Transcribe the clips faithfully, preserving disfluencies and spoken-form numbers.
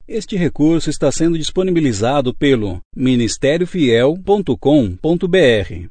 Este recurso está sendo disponibilizado pelo ministério fiel ponto com ponto br.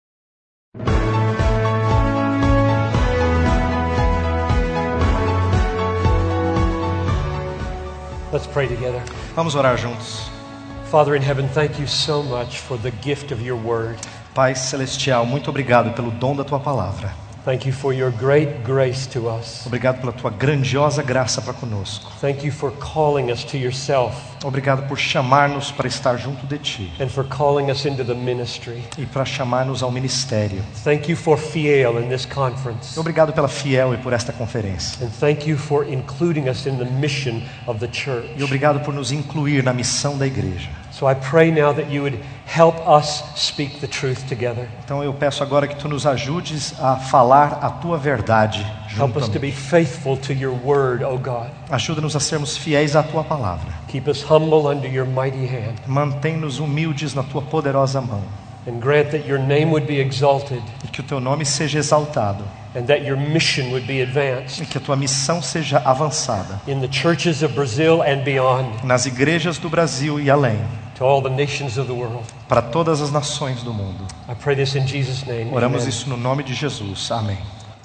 Let's pray together. Vamos orar juntos. Father in heaven, thank you so much for the gift of your word. Pai celestial, muito obrigado pelo dom da tua palavra. Thank you for your great grace to us. Obrigado pela tua grandiosa graça para conosco. Thank you for calling us to yourself. Obrigado por chamar-nos para estar junto de ti. And for calling us into the ministry. E para chamar-nos ao ministério. Thank you for Fiel in this conference. Obrigado pela Fiel e por esta conferência. And thank you for including us in the mission of the church. E obrigado por nos incluir na missão da igreja. So I pray now that you would help us speak the truth together. Então eu peço agora que tu nos ajudes a falar a tua verdade Help us to juntamente. be faithful to your word, O God. Ajuda-nos a sermos fiéis à tua palavra. Keep us humble under your mighty hand. Mantém-nos humildes na tua poderosa mão. And grant that your name would be exalted. E que o teu nome seja exaltado. And that your mission would be advanced E que a tua missão seja avançada. in the churches of Brazil and beyond, Nas igrejas do Brasil e além. to all the nations of the world. Para todas as nações do mundo. I pray this in Jesus' name. Oramos Amen. isso no nome de Jesus. Amém.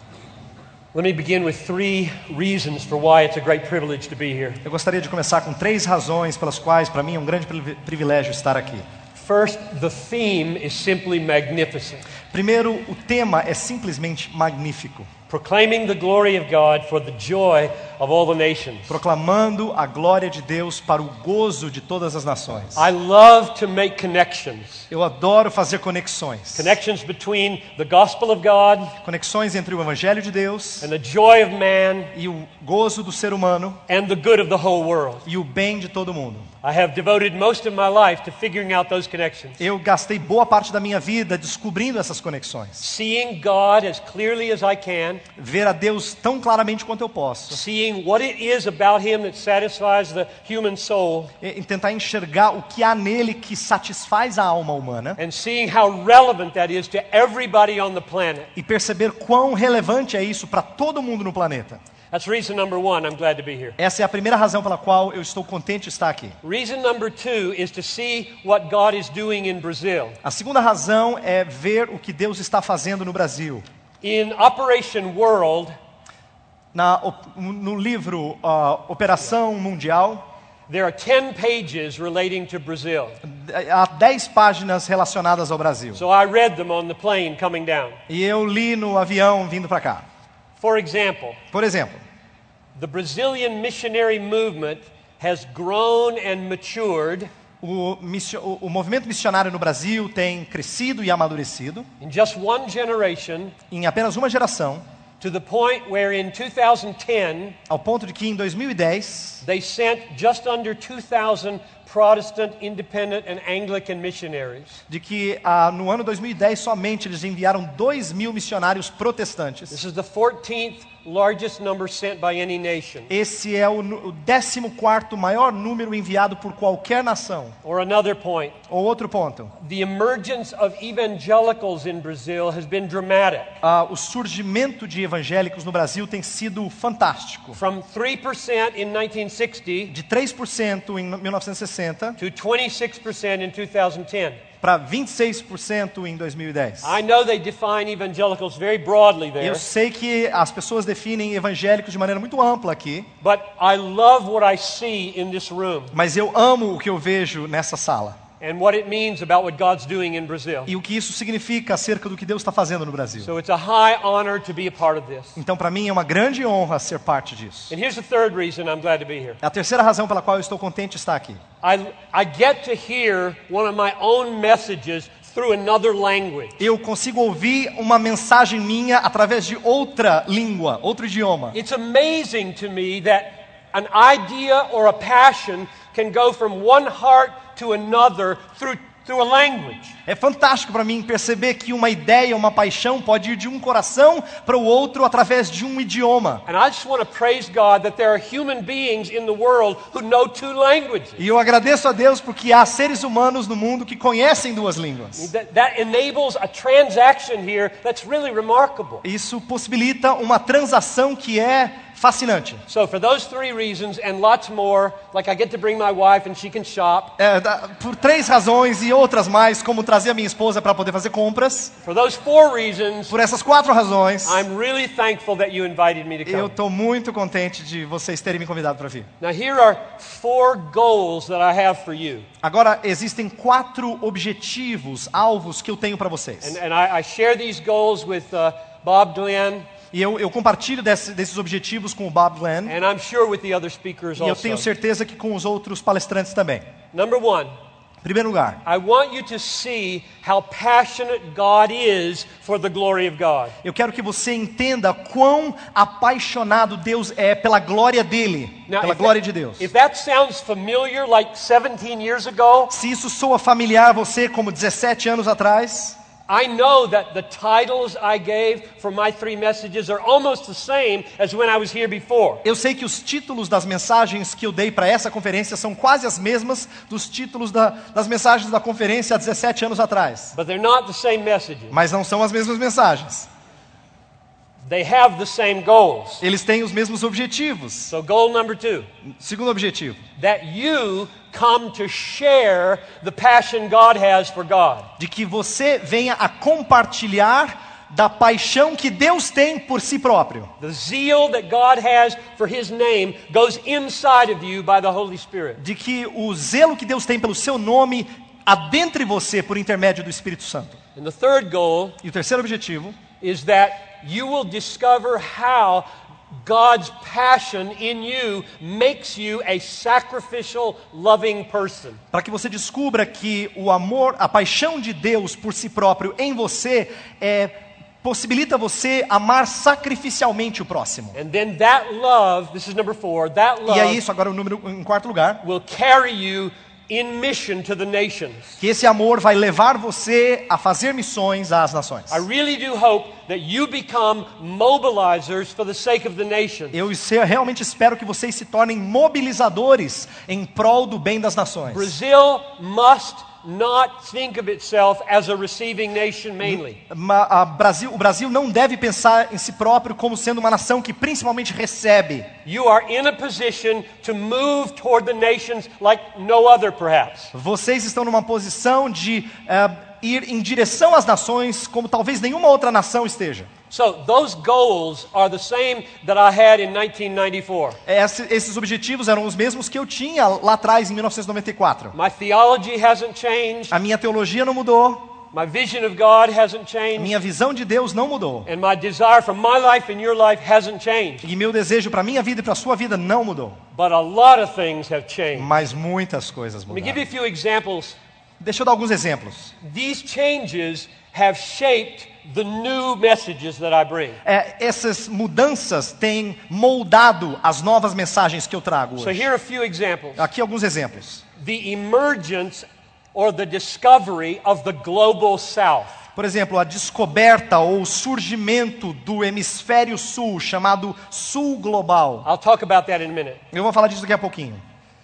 Let me begin with three reasons for why it's a great privilege to be here. Eu gostaria de começar com três razões pelas quais para mim é um grande privilégio estar aqui. First, the theme is simply magnificent. Primeiro, o tema é simplesmente magnífico. Proclaiming the glory of God for the joy of all the nations. Proclamando a glória de Deus para o gozo de todas as nações. I love to make connections. Eu adoro fazer conexões. Connections between the gospel of God Conexões entre o Evangelho de Deus and the joy of man e o gozo do ser humano and the good of the whole world. e o bem de todo mundo. I have devoted most of my life to figuring out those connections. Eu gastei boa parte da minha vida descobrindo essas conexões. Seeing God as clearly as I can. Ver a Deus tão claramente quanto eu posso. Seeing what it is about Him that satisfies the human soul. E tentar enxergar o que há nele que satisfaz a alma humana. And seeing how relevant that is to everybody on the planet. E perceber quão relevante é isso para todo mundo no planeta. That's reason number one. I'm glad to be here. Essa é a primeira razão pela qual eu estou contente de estar aqui. Reason number two is to see what God is doing in Brazil. A segunda razão é ver o que Deus está fazendo no Brasil. In Operation World, Na, no livro uh, Operação Mundial, there are ten pages relating to Brazil. há dez páginas relacionadas ao Brasil. So I read them on the plane coming down. E eu li no avião vindo para cá. For example, Por exemplo, the Brazilian missionary movement has grown and matured o, missio, o, o movimento missionário no Brasil tem crescido e amadurecido in just one generation em apenas uma geração, to the point where in two thousand ten ao ponto de que em dois mil e dez they sent just under two thousand Protestant, Independent and Anglican missionaries. de que ah, no ano dois mil e dez somente eles enviaram dois mil missionários protestantes. This is the fourteenth largest number sent by any nation. Esse é o, o décimo quarto maior número enviado por qualquer nação. Or another point, Ou outro ponto, the emergence of evangelicals in Brazil has been dramatic. ah, o surgimento de evangélicos no Brasil tem sido fantástico. From three percent in nineteen sixty De três por cento em mil novecentos e sessenta to twenty-six percent in two thousand ten. para vinte e seis por cento em dois mil e dez. I know they define evangelicals very broadly there, Eu sei que as pessoas definem evangélicos de maneira muito ampla aqui, but I love what I see in this room mas eu amo o que eu vejo nessa sala. and what it means about what God's doing in Brazil. E o que isso significa acerca do que Deus está fazendo no Brasil. So it's a high honor to be a part of this. Então, para mim, é uma grande honra ser parte disso. And here's the third reason I'm glad to be here. A terceira razão pela qual eu estou contente de estar aqui. I, I get to hear one of my own messages through another language. Eu consigo ouvir uma mensagem minha através de outra língua, outro idioma. It's amazing to me that an idea or a passion can go from one heart to another through through a language. É fantástico para mim perceber que uma ideia, uma paixão pode ir de um coração para o outro através de um idioma. And I just want to praise God that there are human beings in the world who know two languages. E eu agradeço a Deus porque há seres humanos no mundo que conhecem duas línguas. That, that enables a transaction here that's really remarkable. Isso possibilita uma transação que é fascinante. So for those three reasons and lots more, like I get to bring my wife and she can shop. É, da- por três razões e outras mais, como trazer a minha esposa para poder fazer compras. For those four reasons, Por essas quatro razões, I'm really thankful that you invited me to eu come. estou muito contente de vocês terem me convidado para vir. Now here are four goals that I have for you. Agora, existem quatro objetivos, alvos que eu tenho para vocês. And, and I, I share these goals with uh, Bob Glenn, E eu, eu compartilho desse, desses objetivos com o Bob Glenn. and I'm sure with the other speakers E eu tenho also. certeza que com os outros palestrantes também. Number one, Em primeiro lugar, I want you to see how passionate God is for the glory of God. eu quero que você entenda quão apaixonado Deus é pela glória dele, Now, pela if glória that, de Deus. if that sounds familiar, like seventeen years ago, Se isso soa familiar a você como dezessete anos atrás, I know that the titles I gave for my three messages are almost the same as when I was here before. eu sei que os títulos das mensagens que eu dei para essa conferência são quase as mesmas dos títulos da, das mensagens da conferência há dezessete anos atrás. But they're not the same messages. Mas não são as mesmas mensagens. They have the same goals. Eles têm os mesmos objetivos. So goal number two, Segundo objetivo, that you come to share the passion God has for God. de que você venha a compartilhar da paixão que Deus tem por si próprio. The zeal that God has for His name goes inside of you by the Holy Spirit. De que o zelo que Deus tem pelo seu nome adentre você por intermédio do Espírito Santo. And the third goal E o terceiro objetivo is that you will discover how God's passion in you makes you a sacrificial, loving person. para que você descubra que o amor, a paixão de Deus por si próprio em você é, possibilita você amar sacrificialmente o próximo. And then that love, this is number four, that E é love isso, agora o número em quarto lugar, will carry you in mission to the nations. que esse amor vai levar você a fazer missões às nações. I really do hope that you become mobilizers for the sake of the nation. Eu se- realmente espero que vocês se tornem mobilizadores em prol do bem das nações. Brazil must not think of itself as a receiving nation mainly. Ma- a Brasil, o Brasil não deve pensar em si próprio como sendo uma nação que principalmente recebe. You are in a position to move toward the nations like no other, perhaps. Vocês estão numa posição de eh, ir em direção às nações como talvez nenhuma outra nação esteja. So those goals are the same that I had in nineteen ninety-four. Esse- esses objetivos eram os mesmos que eu tinha lá atrás, em mil novecentos e noventa e quatro. My theology hasn't changed. A minha teologia não mudou, My vision of God hasn't a changed. minha visão de Deus não mudou. And my desire for my life and your life hasn't changed. E meu desejo para a minha vida e para a sua vida não mudou. But a lot of things have changed. Mas muitas coisas Let me give you mudaram. a few examples. Deixa eu dar alguns exemplos. These changes have shaped the new messages that I bring. É, essas mudanças têm moldado as novas mensagens que eu trago So hoje. here are a few examples. Aqui alguns exemplos. The emergence or the discovery of the global south. Por exemplo, a descoberta ou o surgimento do hemisfério sul, chamado Sul Global. I'll talk about that in a minute. Eu vou falar disso daqui a pouquinho.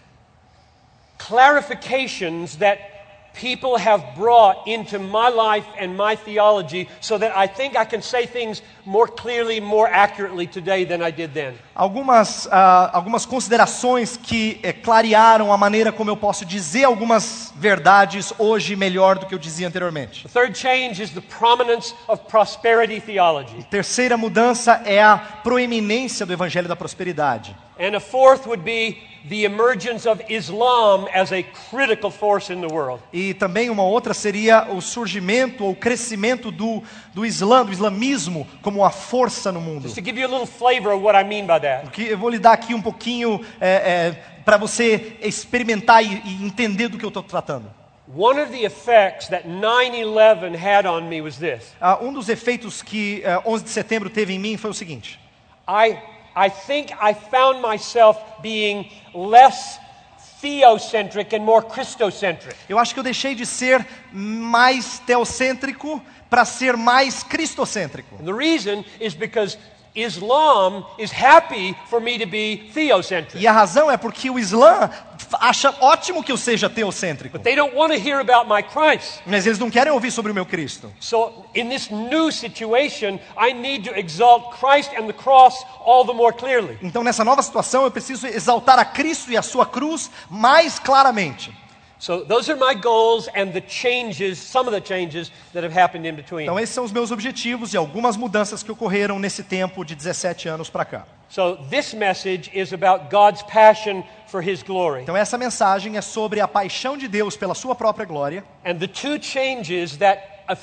Clarifications that people have brought into my life and my theology so that I think I can say things more clearly, more accurately today than I did then. Algumas, ah, algumas considerações que eh, clarearam a maneira como eu posso dizer algumas verdades hoje melhor do que eu dizia anteriormente. The third change is the prominence of prosperity theology. Terceira mudança é a proeminência do Evangelho da Prosperidade. And a fourth would be the emergence of Islam as a critical force in the world. E também uma outra seria o surgimento ou crescimento do, do Islã, do islamismo, como uma força no mundo. Just to give you a little flavor of what I mean by that. Que eu vou lhe dar aqui um pouquinho é, é, para você experimentar e, e entender do que eu estou tratando. One of the effects that nine eleven had on me was this. Ah, um dos efeitos que eh, onze de setembro teve em mim foi o seguinte. I, I think I found myself being less theocentric and more Christocentric. Eu acho que eu deixei de ser mais teocêntrico para ser mais cristocêntrico. And the reason is because Islam is happy for me to be theocentric. E a razão é porque o Islã acha ótimo que eu seja teocêntrico. But they don't want to hear about my Christ. Mas eles não querem ouvir sobre o meu Cristo. So in this new situation, I need to exalt Christ and the cross all the more clearly. Então, nessa nova situação, eu preciso exaltar a Cristo e a sua cruz mais claramente. So those are my goals and the changes, some of the changes that have happened in between. Então, esses são os meus objetivos e algumas mudanças que ocorreram nesse tempo de dezessete anos para cá. So this message is about God's passion for His glory. Então, essa mensagem é sobre a paixão de Deus pela sua própria glória. And the two changes that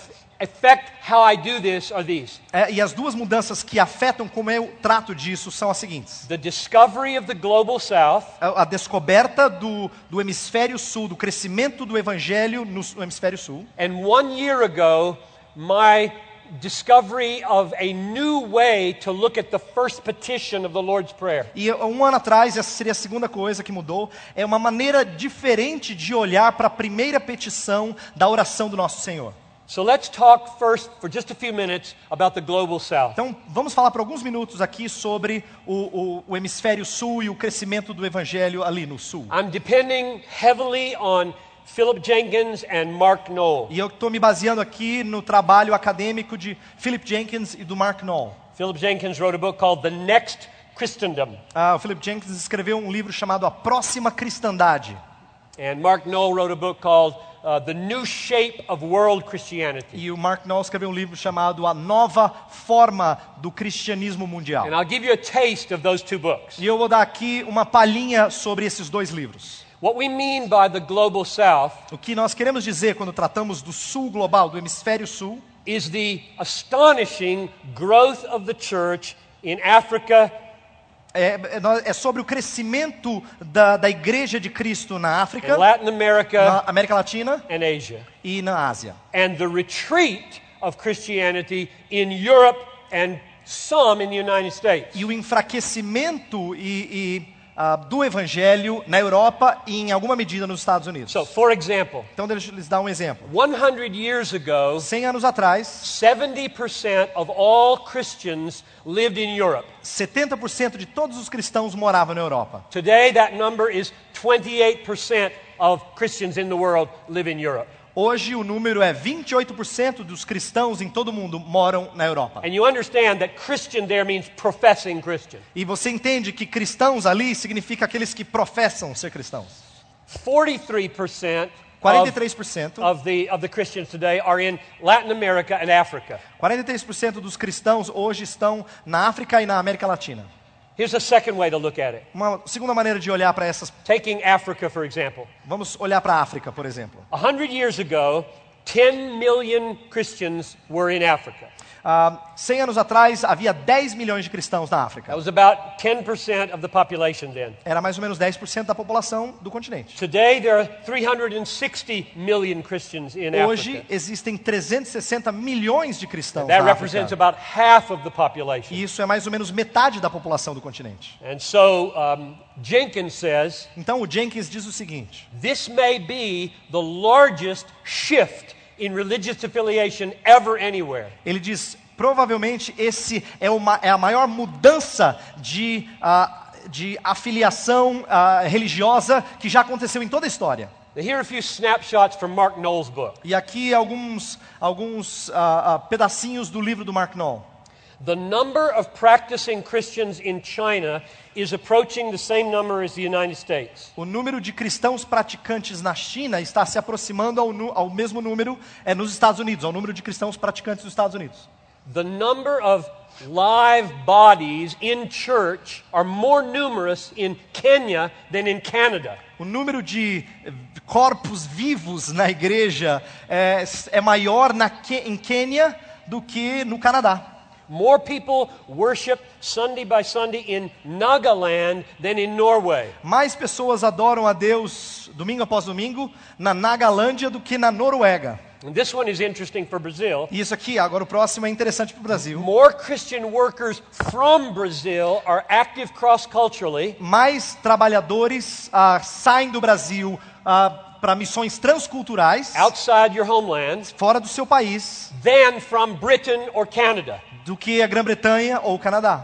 affect how I do this are these. É, e as duas mudanças que afetam como eu trato disso são as seguintes. The discovery of the global south. A, a descoberta do, do hemisfério sul, do crescimento do evangelho no, no hemisfério sul. And one year ago, my discovery of a new way to look at the first petition of the Lord's Prayer. E um ano atrás, essa seria a segunda coisa que mudou, é uma maneira diferente de olhar para a primeira petição da oração do nosso Senhor. So let's talk first for just a few minutes about the global south. Então, vamos falar por alguns minutos aqui sobre o, o, o hemisfério sul e o crescimento do evangelho ali no sul. I'm depending heavily on Philip Jenkins and Mark Knoll. E eu estou me baseando aqui no trabalho acadêmico de Philip Jenkins e do Mark Knoll. Philip Jenkins wrote a book called The Next Christendom. Ah, o Philip Jenkins escreveu um livro chamado A Próxima Cristandade. And Mark Knoll wrote a book called uh, The New Shape of World Christianity. E o Mark Knoll escreveu um livro chamado A Nova Forma do Cristianismo Mundial. And I'll give you a taste of those two books. E eu vou dar aqui uma palhinha sobre esses dois livros. What we mean by the global south O que nós queremos dizer quando tratamos do sul global, do hemisfério sul, is the astonishing growth of the church in Africa, é, é sobre o crescimento da, da Igreja de Cristo na África, in Latin America, na América Latina and Asia, e na Ásia. and the retreat of Christianity in Europe and some in the United States. E o enfraquecimento e, e, uh, do Evangelho na Europa e em alguma medida nos Estados Unidos. So, for example, Então deixa eu lhes dar um exemplo. one hundred years ago, cem anos atrás, seventy percent of all Christians lived in Europe. setenta por cento de todos os cristãos moravam na Europa. Today, that number is twenty-eight percent of Christians in the world live in Europe. Hoje o número é vinte e oito por cento dos cristãos em todo o mundo moram na Europa. And you understand that Christian there means professing Christian. E você entende que cristãos ali significa aqueles que professam ser cristãos. forty-three percent quarenta e of, três por cento, of, the, of the Christians today are in Latin America and Africa. quarenta e três por cento dos cristãos hoje estão na África e na América Latina. Here's a second way to look at it. Uma segunda maneira de olhar para essas, Taking Africa, for example. vamos olhar para a África, por exemplo. A hundred years ago, ten million Christians were in Africa. Uh, cem anos atrás havia dez milhões de cristãos na África. That was about ten percent of the population then. Era mais ou menos dez por cento da população do continente. Today, there are three hundred sixty million Christians in Hoje Africa. existem trezentos e sessenta milhões de cristãos That na represents África. about half of the population. E isso é mais ou menos metade da população do continente. And so um, Jenkins says, Então o Jenkins diz o seguinte: this may be the largest shift in religious affiliation ever anywhere. ele diz, provavelmente esse é, uma, é a maior mudança de, uh, de afiliação uh, religiosa que já aconteceu em toda a história. Here are a few snapshots from Mark Knoll's book. E aqui alguns, alguns uh, uh, pedacinhos do livro do Mark Knoll. The number of practicing Christians in China is approaching the same number as the United States. O número de cristãos praticantes na China está se aproximando ao, nu- ao mesmo número é, nos Estados Unidos, ao número de cristãos praticantes nos Estados Unidos. The number of live bodies in church are more numerous in Kenya than in Canada. O número de corpos vivos na igreja é, é maior na, em Quênia do que no Canadá. More people worship Sunday by Sunday in Nagaland than in Norway. Mais pessoas adoram a Deus domingo após domingo na Nagalândia do que na Noruega. And this one is interesting for Brazil. E isso aqui, agora o próximo é interessante para o Brasil. More Christian workers from Brazil are active cross-culturally Mais trabalhadores ah, saem do Brasil ah, para missões transculturais outside your homeland fora do seu país than from Britain or Canada. do que a Grã-Bretanha ou o Canadá.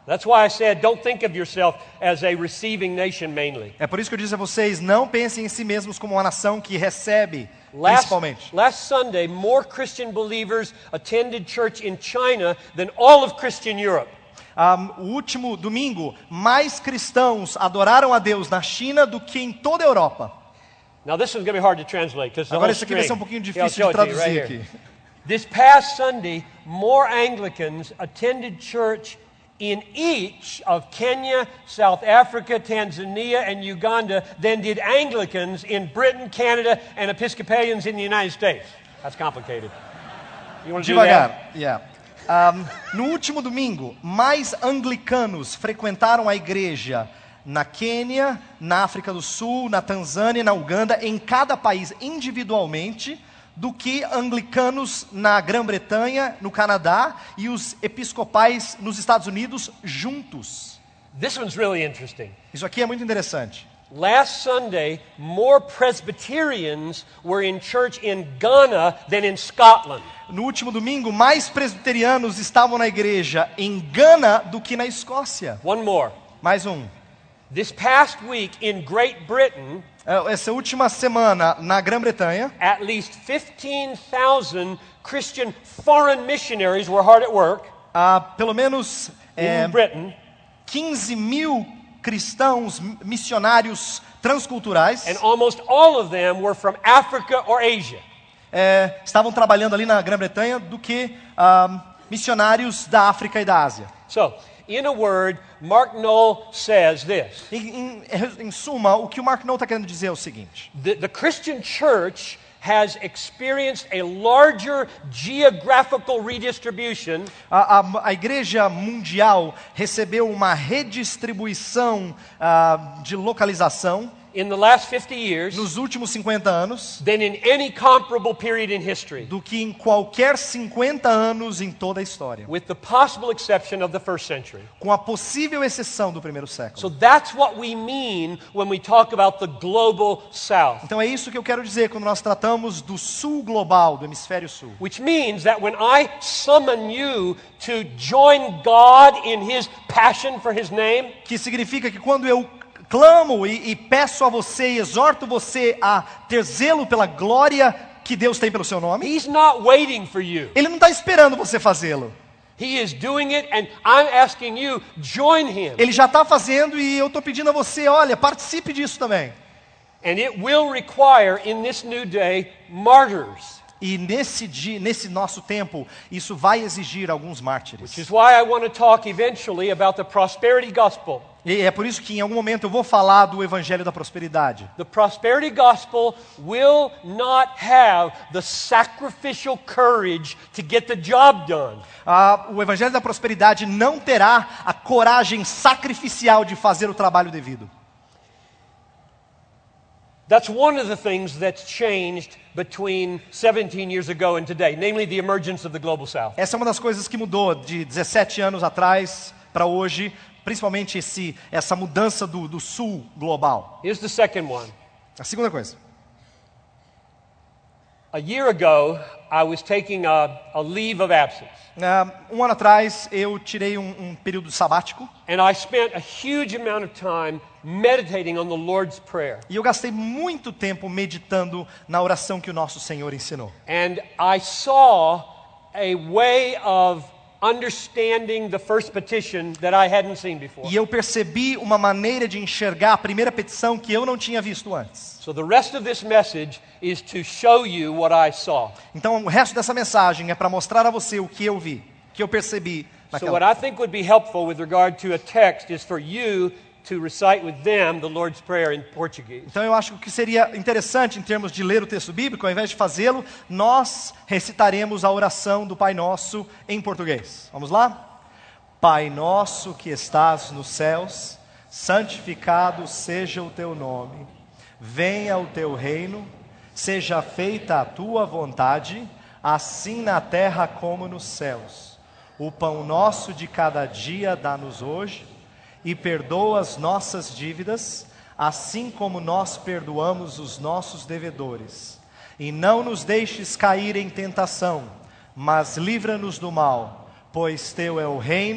That's why I said don't think of yourself as a receiving nation mainly. É por isso que eu disse a vocês, não pensem em si mesmos como uma nação que recebe, Last, principalmente. last Sunday, more Christian believers attended church in China than all of Christian Europe. Um, o último domingo, mais cristãos adoraram a Deus na China do que em toda a Europa. Now this one's going to be hard to translate because Agora isso aqui vai ser um pouquinho Here, I'll difícil show de it to you traduzir right here. aqui. This past Sunday, more Anglicans attended church in each of Kenya, South Africa, Tanzania, and Uganda than did Anglicans in Britain, Canada, and Episcopalians in the United States. That's complicated. You want to do Devagar. that? Yeah. Um, no último domingo, mais anglicanos frequentaram a igreja na Quênia, na África do Sul, na Tanzânia, na Uganda, em cada país individualmente, do que anglicanos na Grã-Bretanha, no Canadá e os episcopais nos Estados Unidos juntos. This one's really interesting. Isso aqui é muito interessante. Last Sunday, more Presbyterians were in church in Ghana than in Scotland. No último domingo, mais presbiterianos estavam na igreja em Gana do que na Escócia. One more. Mais um. This past week in Great Britain, Essa última semana na Grã-Bretanha, at least fifteen thousand Christian foreign missionaries were hard at work há pelo menos é, in Britain, quinze mil cristãos missionários transculturais and almost all of them were from Africa or Asia. é, estavam trabalhando ali na Grã-Bretanha do que ah, missionários da África e da Ásia. So, in a word, Mark Knoll says this. Em, em, em suma, o que o Mark Knoll está querendo dizer é o seguinte. The, the Christian church has experienced a larger geographical redistribution A, a, a igreja mundial recebeu uma redistribuição ah, de localização in the last fifty years nos últimos cinquenta anos than in any comparable period in history, do que em qualquer cinquenta anos em toda a história, with the possible exception of the first century. com a possível exceção do primeiro século. So that's what we mean when we talk about the global south. Então é isso que eu quero dizer quando nós tratamos do sul global, do hemisfério sul. Which means that when I summon you to join God in His passion for His name, Que significa que quando eu clamo e, e peço a você e exorto você a ter zelo pela glória que Deus tem pelo seu nome, He's not waiting for you. Ele não está esperando você fazê-lo. He is doing it and I'm asking you, join Him. Ele já está fazendo e eu estou pedindo a você, olha, participe disso também. And it will require in this new day martyrs. E nesse dia, nesse nosso tempo, isso vai exigir alguns mártires. Which is why I want to talk eventually about the prosperity gospel. E é por isso que em algum momento eu vou falar do evangelho da prosperidade. The prosperity gospel will not have the sacrificial courage to get the job done. Ah, o evangelho da prosperidade não terá a coragem sacrificial de fazer o trabalho devido. That's one of the things that's changed between seventeen years ago and today, namely the emergence of the global south. Essa é uma das coisas que mudou de dezessete anos atrás para hoje, principalmente esse, essa mudança do, do sul global. Here's the second one. A segunda coisa. A year ago, I was taking a, a leave of absence. Uh, um ano atrás eu tirei um, um período sabático. And I spent a huge amount of time meditating on the Lord's Prayer. E eu gastei muito tempo meditando na oração que o nosso Senhor ensinou. And I saw a way of understanding the first petition that I hadn't seen before. E eu percebi uma maneira de enxergar a primeira petição que eu não tinha visto antes. So the rest of this message is to show you what I saw. Então o resto dessa mensagem é para mostrar a você o que eu vi, o que eu percebi So naquela. what I think would be helpful with regard to a text is for you to recite with them the Lord's Prayer in Portuguese. Então eu acho que o que seria interessante em termos de ler o texto bíblico, ao invés de fazê-lo, nós recitaremos a oração do Pai Nosso em português. Vamos lá? Pai nosso que estás nos céus, santificado seja o teu nome. Venha o teu reino, seja feita a tua vontade, assim na terra como nos céus. O pão nosso de cada dia dá-nos hoje, e perdoa as nossas dívidas, assim como nós perdoamos os nossos devedores. E não nos deixes cair em tentação, mas livra-nos do mal, pois teu é o reino,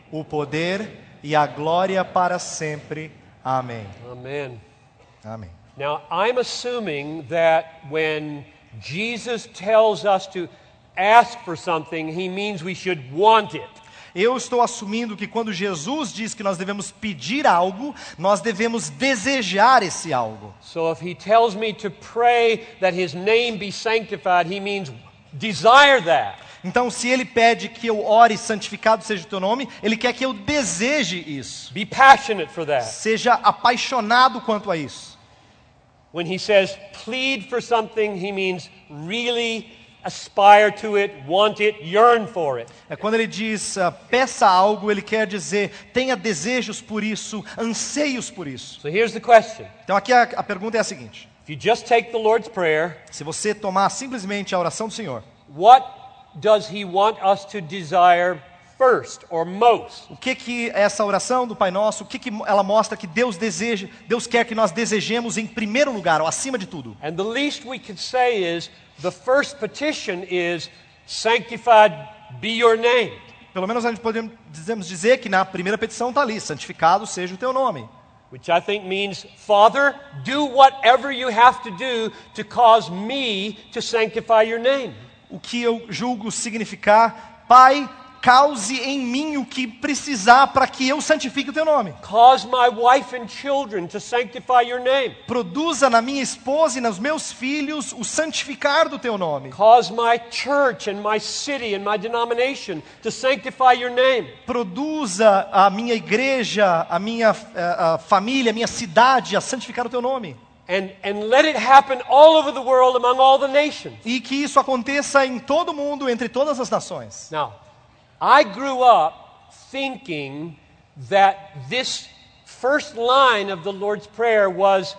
o poder e a glória para sempre. Amém. Amen. Amém. Now, I'm assuming that when Jesus tells us to ask for something, he means we should want it. Eu estou assumindo que quando Jesus diz que nós devemos pedir algo, nós devemos desejar esse algo. So if he tells me to pray that his name be sanctified, he means desire that. Então, se ele pede que eu ore, santificado seja o teu nome, ele quer que eu deseje isso. Be passionate for that. Seja apaixonado quanto a isso. When he says plead for something, he means really aspire to it, want it, yearn for it. É quando ele diz uh, peça algo, ele quer dizer tenha desejos por isso, anseios por isso. So here's the question. Então aqui a, a pergunta é a seguinte: If you just take the Lord's Prayer, se você tomar simplesmente a oração do Senhor, what does he want us to desire first or most? o que que essa oração do Pai Nosso, o que que ela mostra que Deus deseja, Deus quer que nós desejemos em primeiro lugar, ou acima de tudo? And the least we could say is the first petition is sanctified be your name. Pelo menos a gente podemos dizemos dizer que na primeira petição está ali, santificado seja o teu nome. Which I think means, Father, do whatever you have to do to cause me to sanctify your name. O que eu julgo significar, Pai, cause em mim o que precisar para que eu santifique o teu nome. Cause my wife and children to sanctify your name. Produza na minha esposa e nos meus filhos o santificar do teu nome. Cause my church and my city and my denomination to sanctify your name. Produza a minha igreja, a minha a, a família, a minha cidade a santificar o teu nome. And, and let it happen all over the world among all the nations. E que isso aconteça em todo mundo, entre todas as nações. Now, I grew up thinking that this first line of the Lord's Prayer was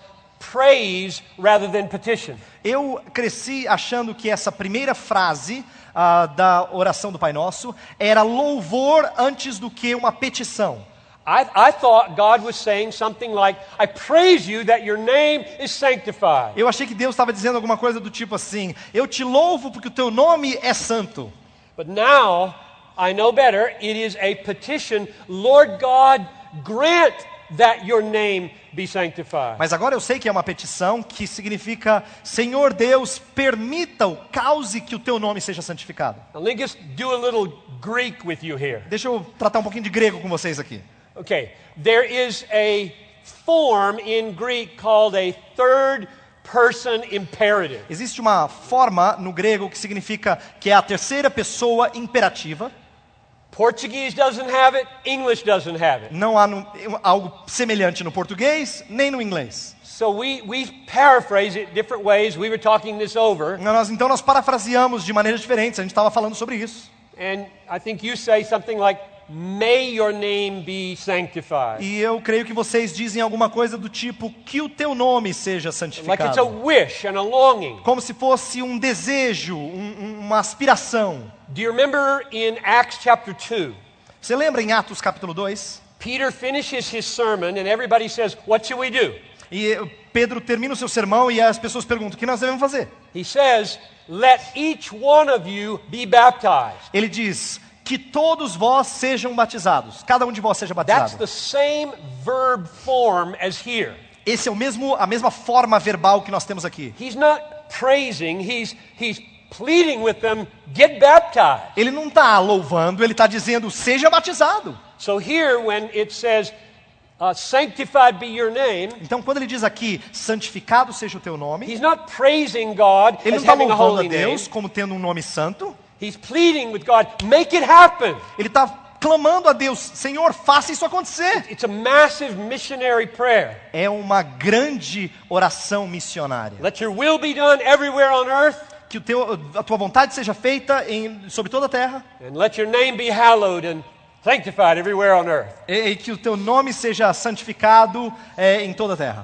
praise rather than petition. Eu cresci achando que essa primeira frase uh, da oração do Pai Nosso era louvor antes do que uma petição. I, I thought God was saying something like, I praise you that your name is sanctified. Eu achei que Deus estava dizendo alguma coisa do tipo assim, eu te louvo porque o teu nome é santo. But now, I know better, it is a petition, Lord God, grant that your name be sanctified. Mas agora eu sei que é uma petição que significa, Senhor Deus, permita-o, cause que o teu nome seja santificado. Now let me just do a little Greek with you here. Deixa eu tratar um pouquinho de grego com vocês aqui. Okay, there is a form in Greek called a third person imperative. Existe uma forma no grego que significa que é a terceira pessoa imperativa. Portuguese doesn't have it, English doesn't have it. Não há no, algo semelhante no português nem no inglês. So we, we paraphrase it different ways. We were talking this over. Nós, então nós parafraseamos de maneiras diferentes, a gente estava falando sobre isso. And I think you say something like, may your name be sanctified. E eu creio que vocês dizem alguma coisa do tipo, que o teu nome seja Like it's a santificado. wish and a longing. Como se fosse um desejo, um, uma aspiração. Do you remember in Acts chapter two? Você lembra em Atos capítulo dois? Peter finishes his sermon and everybody says, what should we do? E Pedro termina o seu sermão e as pessoas perguntam, o que nós devemos fazer? He says, let each one of you be baptized. Ele diz, que todos vós sejam batizados. Cada um de vós seja That's batizado. the same verb form as here. Esse é o mesmo, a mesma forma verbal que nós temos aqui. He's not praising, he's, he's pleading with them, get baptized. Ele não está louvando, ele está dizendo, seja batizado. So here when it says, uh, sanctified be your name, Então quando ele diz aqui, santificado seja o teu nome, he's not praising God ele não as está having a louvando a holy name. Deus como tendo um nome santo. He's pleading with God, make it happen. Ele está clamando a Deus, Senhor, faça isso acontecer. It's a massive missionary prayer. É uma grande oração missionária. Let your will be done everywhere on earth, Que o teu, a tua vontade seja feita em, sobre toda a terra. and let your name be hallowed and sanctified everywhere on earth. E, e que o teu nome seja santificado é, em toda a terra.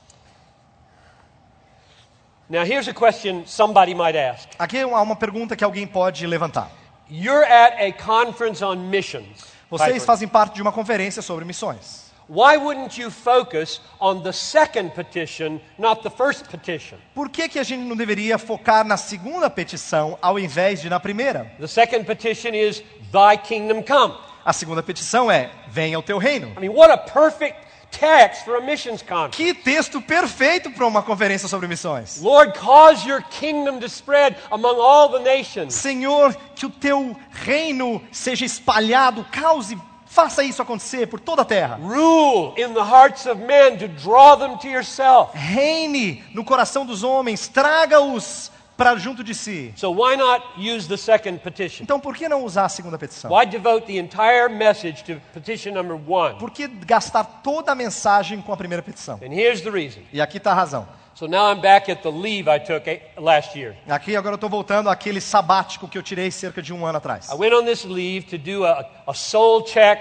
Now here's a question somebody might ask. Aqui há uma pergunta que alguém pode levantar. You're at a conference on missions. Vocês Piper. fazem parte de uma conferência sobre missões. Why wouldn't you focus on the second petition, not the first petition? Por que que a gente não deveria focar na segunda petição ao invés de na primeira? The second petition is, thy kingdom come. A segunda petição é: venha o teu reino. I mean, what a perfect text for a missions conference. Que texto perfeito para uma conferência sobre missões. Lord, cause your kingdom to spread among all the nations. Senhor, que o teu reino seja espalhado, cause, faça isso acontecer por toda a terra. Rule in the hearts of men to draw them to yourself. Reine no coração dos homens, traga-os para junto de si. So why not use the second petition? Então, por que não usar a segunda petição? Why devote the entire message to petition number one? Por que gastar toda a mensagem com a primeira petição? And here's the reason. E aqui está a razão. So now I'm back at the leave I took eh, last year. Aqui agora eu estou voltando àquele sabático que eu tirei cerca de um ano atrás. I went on this leave to do a, a soul check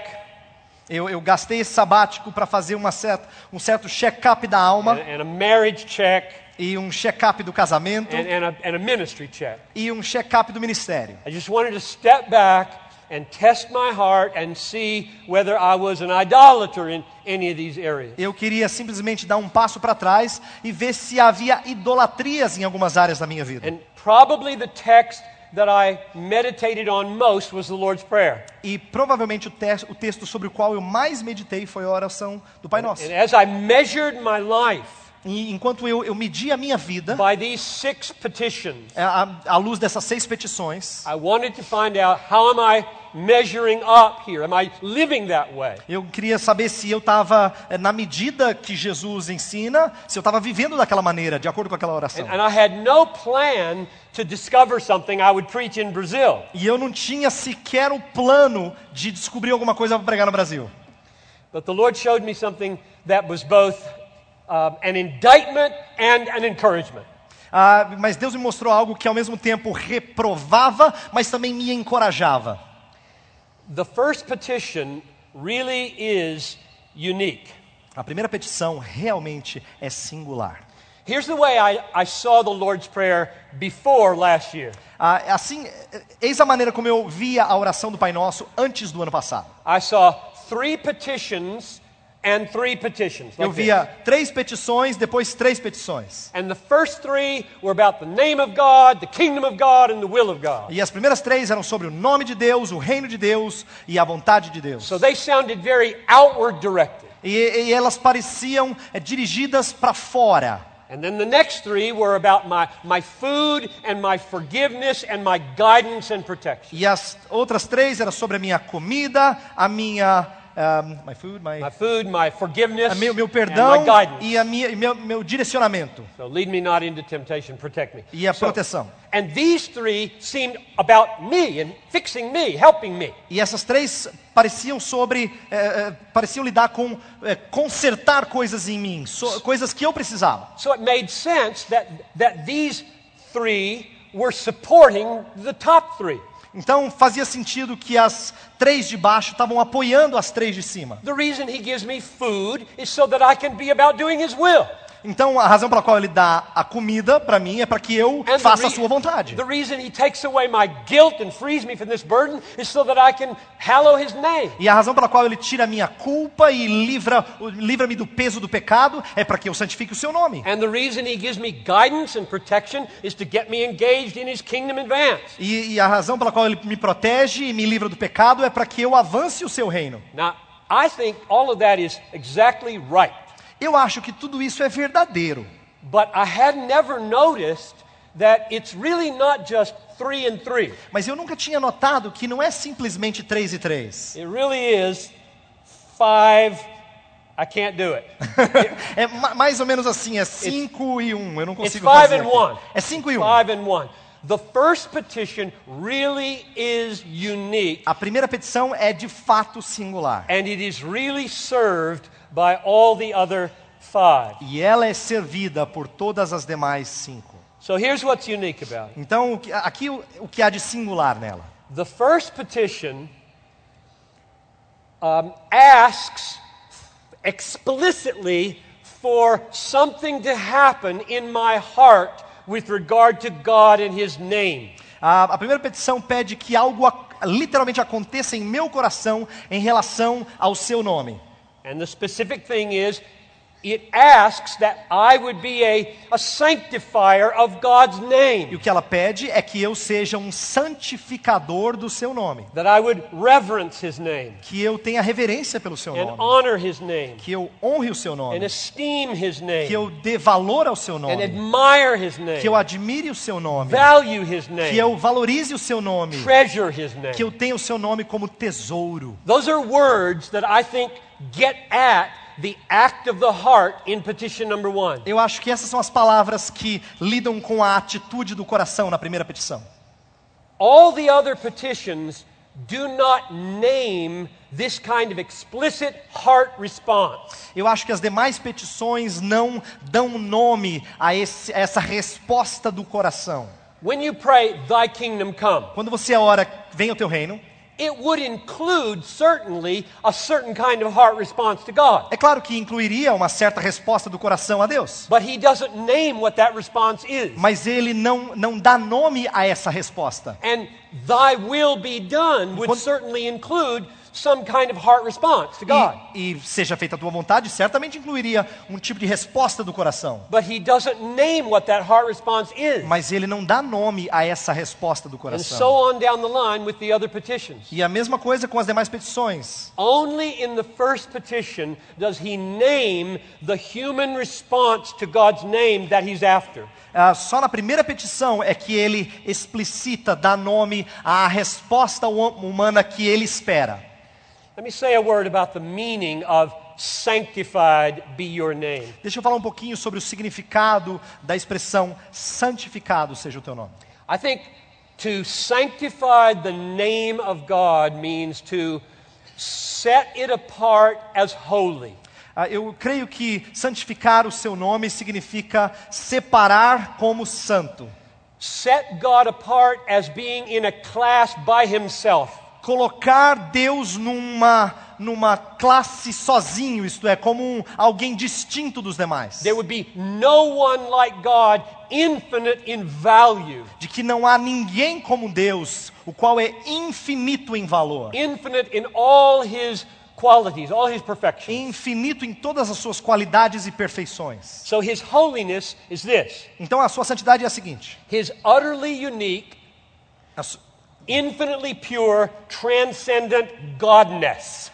Eu, eu gastei esse sabático para fazer uma certa, um certo check-up da alma and, and a marriage check e um check-up do casamento and, and, a, and a ministry check. e um check-up do ministério. I just wanted to step back and test my heart and see whether I was an idolater in any of these areas. Eu queria simplesmente dar um passo para trás e ver se havia idolatrias em algumas áreas da minha vida. And probably the text that I meditated on most was the Lord's Prayer. E provavelmente o, te- o texto sobre o qual eu mais meditei foi a oração do Pai Nosso. And as I measured my life E enquanto eu, eu medi a minha vida, by these six petitions, à, à luz dessas seis petições, I wanted to find out how am I measuring up here? Am I living that way? eu queria saber se eu estava na medida que Jesus ensina, se eu estava vivendo daquela maneira, de acordo com aquela oração. And, and I had no plan to discover something I would preach in Brazil. E eu não tinha sequer o plano de descobrir alguma coisa para pregar no Brasil. But the Lord showed me something that was both um, an indictment and an encouragement. Ah, mas Deus me mostrou algo que ao mesmo tempo reprovava, mas também me encorajava. The first petition really is unique. A primeira petição realmente é singular. Here's the way I, I saw the Lord's Prayer before last year. Ah, assim, eis a maneira como eu via a oração do Pai Nosso antes do ano passado. I saw three petitions and three petitions. Eu Like via this. três petições, depois três petições. And the first three were about the name of God, the kingdom of God, and the will of God. E as primeiras três eram sobre o nome de Deus, o reino de Deus e a vontade de Deus. So they sounded very outward directed. E, e elas pareciam é, dirigidas para fora. And then the next three were about my, my food and my forgiveness and my guidance and protection. E as outras três eram sobre a minha comida, a minha um, my food, my, My food, my forgiveness, a meu, meu and perdão my guidance. e a minha, e meu, meu direcionamento So lead me not into temptation, protect me. e a So- proteção. and these three seemed about me and fixing me, helping me. E essas três pareciam sobre, eh, eh, pareciam lidar com eh, consertar coisas em mim, so- coisas que eu precisava. So it made sense that, that these three were supporting the top three. Então fazia sentido que as três de baixo estavam apoiando as três de cima. The reason he gives me food is so that I can be about doing his will. Então a razão pela qual ele dá a comida para mim é para que eu And faça the, a sua vontade. the reason he takes away my guilt and frees me from this burden is so that I can hallow his name. E a razão pela qual ele tira a minha culpa e livra, livra-me do peso do pecado é para que eu santifique o seu nome. And the reason he gives me guidance and protection is to get me engaged in his kingdom advance. E, e a razão pela qual ele me protege e me livra do pecado é para que eu avance o seu reino. Now, I think all of that is exactly right. Eu acho que tudo isso é verdadeiro. But I had never noticed that it's really not just three and three. Mas eu nunca tinha notado que não é simplesmente três e três. It really is five. I can't do it. É ma- mais ou menos assim, é cinco e um. Eu não It's consigo five fazer and aqui. one. É cinco e um. Five and one. The first petition really is unique, A primeira petição é de fato singular. and it is really served by all the other five. E ela é servida por todas as demais cinco. So here's what's unique about it. Então, o que- aqui o, o que há de singular nela? The first petition um, asks explicitly for something to happen in my heart with regard to God and His name. A, a primeira petição pede que algo a- literalmente aconteça em meu coração em relação ao seu nome. And the specific thing is It asks that I would be a, a sanctifier of God's E name, o que ela pede é que eu seja um santificador do seu nome, that I would reverence His name, que eu tenha reverência pelo seu and nome, honor His name, que eu honre o seu and nome, esteem His que name, eu dê valor ao seu and nome, admire His name, que eu admire o seu nome, value His que name, eu valorize o seu nome, treasure His name. que eu tenha o seu nome como tesouro. Those are words that I think get at the act of the heart in petition number one. Eu acho que essas são as palavras que lidam com a atitude do coração na primeira petição. All the other petitions do not name this kind of explicit heart response. Eu acho que as demais petições não dão nome a, esse, a essa resposta do coração. When you pray, Thy kingdom come, Quando você ora, venha o teu reino, it would include certainly a certain kind of heart response to God. é claro que incluiria uma certa resposta do coração a Deus. But He doesn't name what that response is. Mas ele não, não dá nome a essa resposta. And Thy will be done would Quando- certainly include some kind of heart response to God. E, e seja feita a tua vontade, certamente incluiria um tipo de resposta do coração. But He doesn't name what that heart response is. Mas ele não dá nome a essa resposta do And coração. so on down the line with the other petitions. E a mesma coisa com as demais petições. Only in the first petition does He name the human response to God's name that He's after. Ah, só na primeira petição é que ele explicita, dá nome à resposta hum- humana que ele espera. Let me say a word about the meaning of sanctified be your name. Deixa eu falar um pouquinho sobre o significado da expressão santificado seja o teu nome. I think to sanctify the name of God means to set it apart as holy. Ah, eu creio que santificar o seu nome significa separar como santo. Set God apart as being in a class by Himself. Colocar Deus numa, numa classe sozinho, isto é, como um, alguém distinto dos demais. There would be no one like God, infinite in value, De que não há ninguém como Deus, o qual é infinito em valor. infinite in all His qualities, all His perfections. Infinito em todas as suas qualidades e perfeições. So His holiness is this: Então a sua santidade é a seguinte. His utterly unique, A su- infinitely pure, transcendent godness.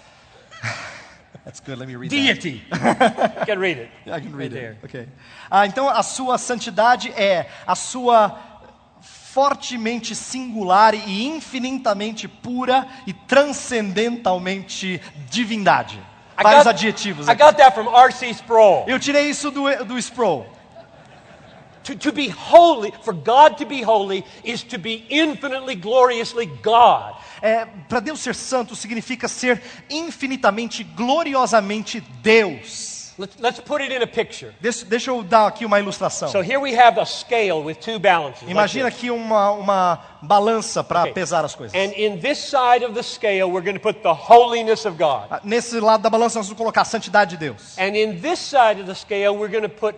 That's good, let me read Deity. You can read it. that. I can read Right it. there. Okay. Ah, então a sua santidade é a sua fortemente singular e infinitamente pura e transcendentalmente divindade. I Vários got, adjetivos I aqui. got that from R C Sproul. Eu tirei isso do, do Sproul. To, to be holy, for God to be holy, is to be infinitely, gloriously God. É, para Deus ser santo significa ser infinitamente, gloriosamente Deus. Let's, let's put it in a picture. Deixa, deixa eu dar aqui uma ilustração. So here we have a scale with two balances. like Imagina this. aqui uma, uma balança para Okay. pesar as coisas. And in this side of the scale, we're going to put the holiness of God. Ah, Nesse lado da balança nós vamos colocar a santidade de Deus. And in this side of the scale, we're going to put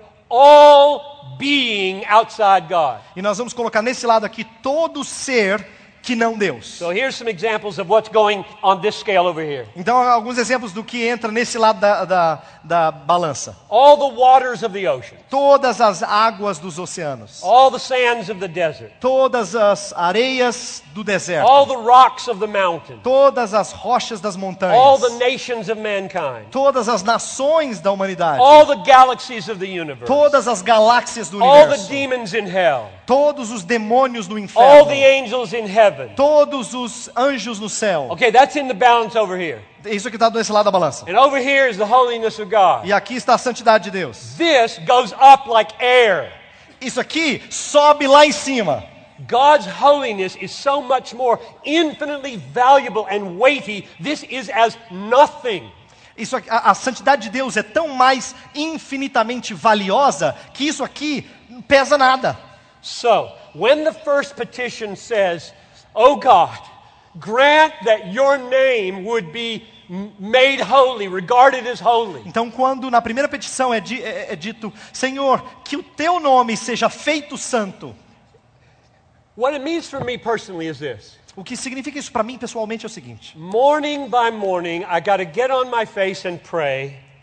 all being outside God. E nós vamos colocar nesse lado aqui todo ser que não Deus. So here's some examples of what's going on this scale over here. Então, alguns exemplos do que entra nesse lado da, da, da balança. All the waters of the ocean, Todas as águas dos oceanos. all the sands of the desert, Todas as areias do deserto. all the rocks of the mountain, Todas as rochas das montanhas. all the nations of mankind, Todas as nações da humanidade. all the galaxies of the universe, Todas as galáxias do all the universo. demons in hell, Todos os demônios no all inferno. the angels in heaven. Todos os anjos no céu. Okay, that's in the balance over here. Isso aqui está desse lado da balança. And over here is the holiness of God. E aqui está a santidade de Deus. This goes up like air. Isso aqui sobe lá em cima. God's holiness is so much more infinitely valuable and weighty. This is as nothing. Isso aqui, a, a santidade de Deus é tão mais infinitamente valiosa que isso aqui não pesa nada. So, when the first petition says, "Oh God, grant that your name would be m- made holy, regarded as holy," Então, quando na primeira petição é, di, é, é dito, Senhor, que o teu nome seja feito santo. what it means for me personally is this. O que significa isso para mim pessoalmente é o seguinte. Morning by morning, I got to get on my face and pray.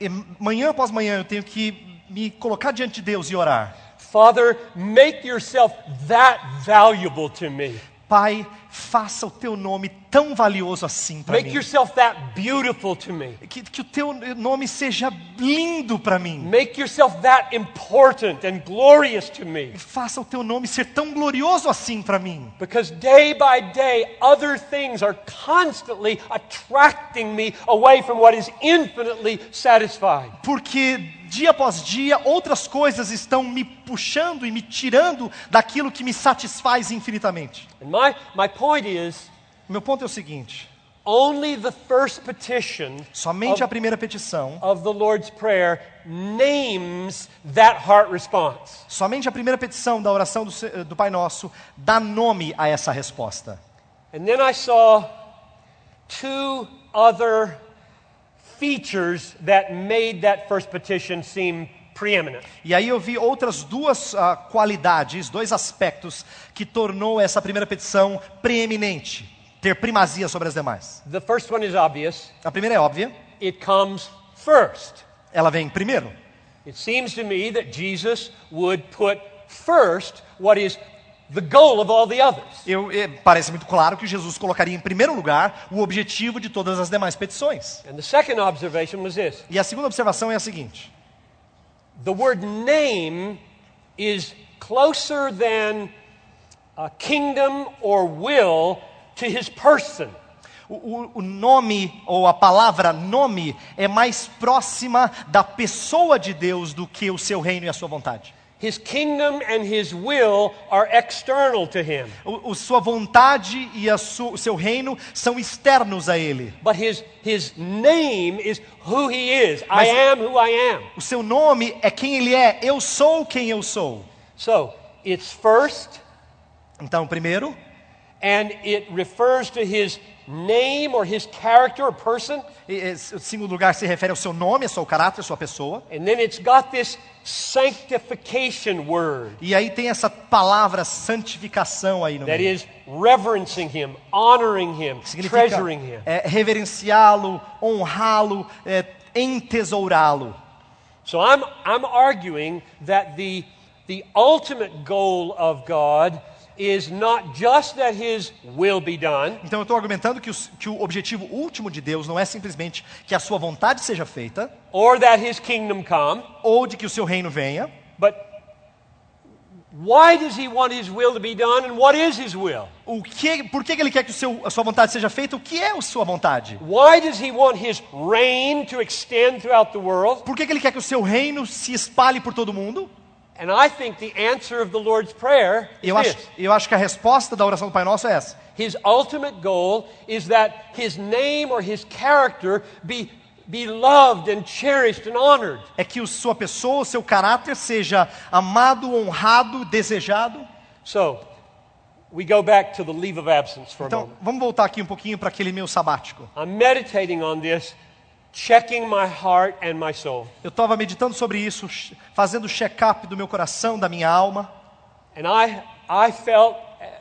e manhã após manhã eu tenho que me colocar diante de Deus e orar. Father, make yourself that valuable to me. Pai, faça o teu nome tão valioso assim para Make mim. yourself that beautiful to me. Que, que o teu nome seja lindo para mim. Make yourself that important and glorious to me. Faça o teu nome ser tão glorioso assim para mim. Because day by day, other things are constantly attracting me away from what is infinitely satisfying. Porque dia após dia outras coisas estão me puxando e me tirando daquilo que me satisfaz infinitamente. And my, my point is, Meu ponto é o seguinte: only the first petition somente a of, primeira petição, of the Lord's Prayer names that heart response. somente a primeira petição da oração do, do Pai Nosso dá nome a essa resposta. And then I saw two other features that made that first petition seem preeminent. E aí eu vi outras duas uh, qualidades, dois aspectos que tornou essa primeira petição preeminente, ter primazia sobre as demais. The first one is obvious. A primeira é óbvia, It comes first. ela vem primeiro. It seems to me that Jesus would put first what is the goal of all the others. Eu, eh, parece muito claro que Jesus colocaria em primeiro lugar o objetivo de todas as demais petições. And the second observation was this. E a segunda observação é a seguinte: The word name is closer than a kingdom or will to his person. o, o, o nome, ou a palavra nome, é mais próxima da pessoa de Deus do que o seu reino e a sua vontade. His kingdom and his will are external to him. O, o sua vontade e a su, o seu reino são externos a ele. But his, his name is who he is. Mas- I am who I am. O seu nome é quem ele é. Eu sou quem eu sou. So, it's first, Então, primeiro, and it refers to his name or his character or person. e- e- o segundo lugar se refere ao seu nome, ao seu caráter, à sua pessoa. And then it's got this sanctification word E aí tem essa palavra santificação aí no that meio. is reverencing him, honoring him, Significa treasuring him. é, reverenciá-lo, honrá-lo, é, entesourá-lo. So I'm, I'm arguing that the, the ultimate goal of God is not just that his will be done, Então eu estou argumentando que, os, que o objetivo último de Deus não é simplesmente que a sua vontade seja feita, or that his kingdom come, ou de que o seu reino venha, but why does he want his will to be done, and what is his will? o que, por que que ele quer que o seu, a sua vontade seja feita, o que é a sua vontade? Why does he want his reign to extend throughout the world? Por que que ele quer que o seu reino se espalhe por todo mundo? And I think the answer of the Lord's Prayer is Eu acho, this. eu acho que a resposta da oração do Pai Nosso é essa. His ultimate goal is that his name or his character be, be loved and cherished and honored. É que a sua pessoa, o seu caráter seja amado, honrado, desejado. So, we go back to the leave of absence for a Então, moment. vamos voltar aqui um pouquinho para aquele meu sabático. I'm meditating on this, checking my heart and my soul. Eu estava meditando sobre isso, ch- fazendo check-up do meu coração, da minha alma. And I, I felt,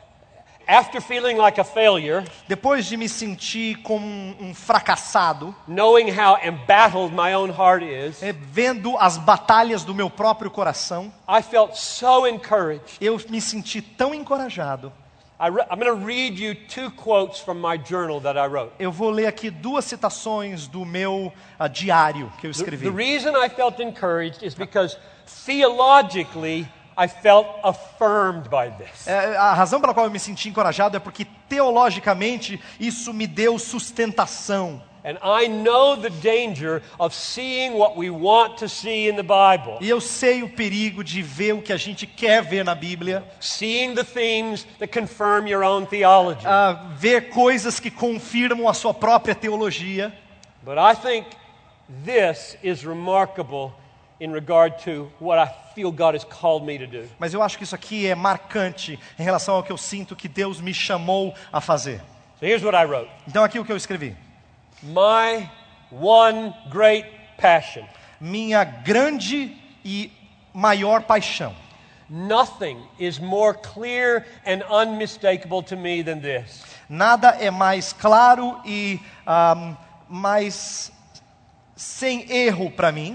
after feeling like a failure, Depois de me sentir como um, um fracassado, knowing how embattled my own heart is, é, vendo as batalhas do meu próprio coração, I felt so encouraged. eu me senti tão encorajado. I re- I'm going to read you two quotes from my journal that I wrote. Eu vou ler aqui duas citações do meu ah, diário que eu The, escrevi. the reason I felt encouraged is because theologically I felt affirmed by this. É, a razão pela qual eu me senti encorajado é porque teologicamente isso me deu sustentação. And I know the danger of seeing what we want to see in the Bible, E eu sei o perigo de ver o que a gente quer ver na Bíblia, seeing the themes that confirm your own theology. ah, ver coisas que confirmam a sua própria teologia. But I think this is remarkable in regard to what I feel God has called me to do. Mas eu acho que isso aqui é marcante em relação ao que eu sinto que Deus me chamou a fazer. So here's what I wrote. Então aqui o que eu escrevi. My one great passion. Minha grande e maior paixão. Nothing is more clear and unmistakable to me than this. Nada é mais claro e ah, mais sem erro para mim.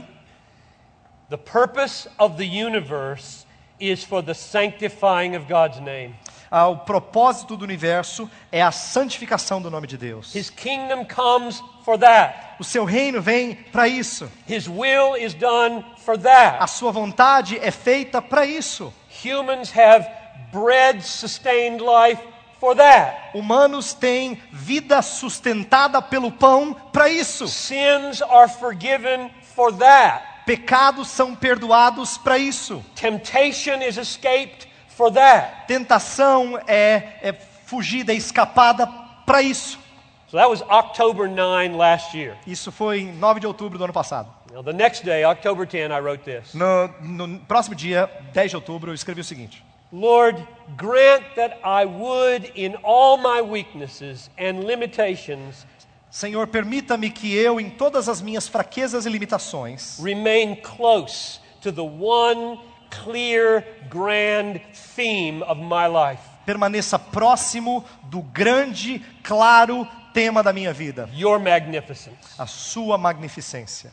The purpose of the universe is for the sanctifying of God's name. Ah, o propósito do universo é a santificação do nome de Deus. His kingdom comes for that. O seu reino vem para isso. His will is done for that. A sua vontade é feita para isso. Humans have bread sustained life for that. Humanos têm vida sustentada pelo pão para isso. Sins are forgiven for that. Pecados são perdoados para isso. Temptation is escaped for that. Tentação é, é fugida, é escapada para isso. So that was October ninth last year. Isso foi em nove de outubro do ano passado. Now the next day, October tenth, I wrote this. No, no próximo dia, dez de outubro, eu escrevi o seguinte: Lord, grant that I would, in all my weaknesses and limitations, Senhor, permita-me que eu, em todas as minhas fraquezas e limitações, remain close to the one clear, grand theme of my life. permaneça próximo do grande, claro tema da minha vida, Your magnificence. a sua magnificência.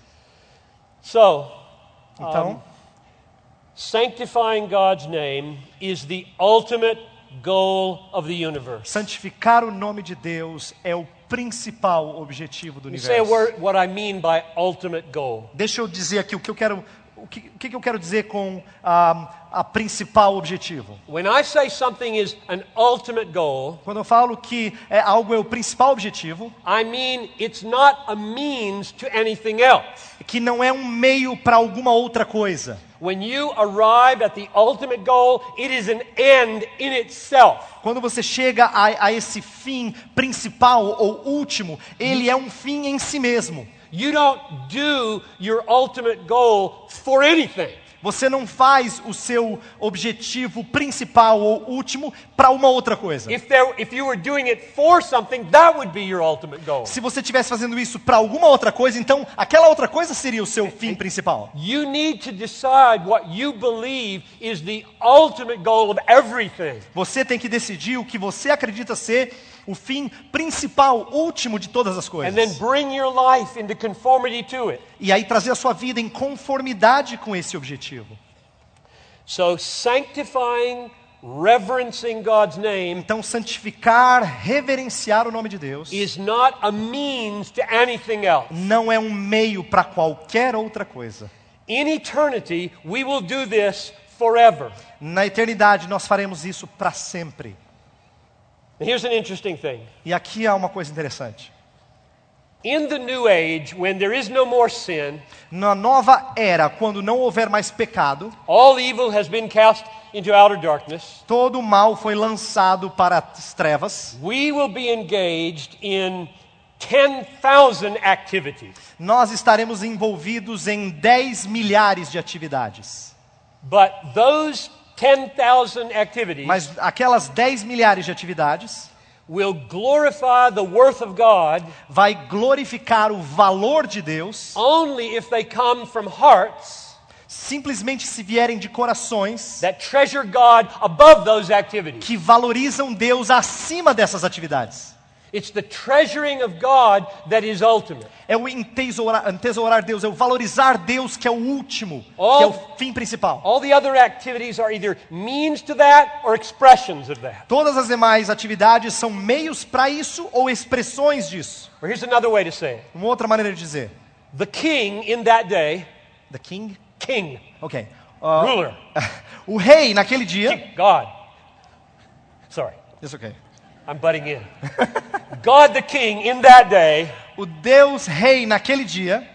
So, Então, um, sanctifying God's name is the ultimate goal of the universe. santificar o nome de Deus é o principal objetivo do Let me say a universo. word, what I mean by ultimate goal. Deixa eu dizer aqui o que eu quero, o que, o que eu quero dizer com a, a principal objetivo. When I say something is an ultimate goal, Quando eu falo que é algo é o principal objetivo, I mean it's not a means to anything else. que não é um meio para alguma outra coisa. When you arrive at the ultimate goal, it is an end in itself. Quando você chega a, a esse fim principal ou último, ele é um fim em si mesmo. You don't do your ultimate goal for anything. Você não faz o seu objetivo principal ou último para uma outra coisa. If there, if you were doing it for something, that would be your ultimate goal. Se você estivesse fazendo isso para alguma outra coisa, então aquela outra coisa seria o seu fim principal. You need to decide what you believe is the ultimate goal of everything. Você tem que decidir o que você acredita ser o fim principal, último de todas as And then coisas. bring your life into conformity to it. E aí trazer a sua vida em conformidade com esse objetivo. So sanctifying, reverencing God's name Então santificar, reverenciar o nome de Deus is not a means to anything else. não é um meio para qualquer outra coisa. In eternity, we will do this forever. Na eternidade nós faremos isso para sempre. And here's an interesting thing. E aqui há uma coisa interessante. In the new age, when there is no more sin, Na nova era, quando não houver mais pecado, all evil has been cast into outer darkness. todo o mal foi lançado para as trevas. We will be engaged in ten thousand activities. Nós estaremos envolvidos em dez milhares de atividades. But those ten thousand activities Mas aquelas dez milhares de atividades will glorify the worth of God vai glorificar o valor de Deus only if they come from hearts simplesmente se vierem de corações that treasure God above those activities. que valorizam Deus acima dessas atividades. It's the treasuring of God that is ultimate. É o entesourar, entesourar Deus, é o valorizar Deus que é o último, All- que é o fim principal. All the other activities are either means to that or expressions of that. Todas as demais atividades são meios para isso ou expressões disso. Or here's another way to say it. Uma outra maneira de dizer. The king in that day, The king? king, Ok. Uh, ruler, o rei naquele dia. king, God. Sorry, Isso ok. I'm butting in. God the king in that day O Deus rei naquele dia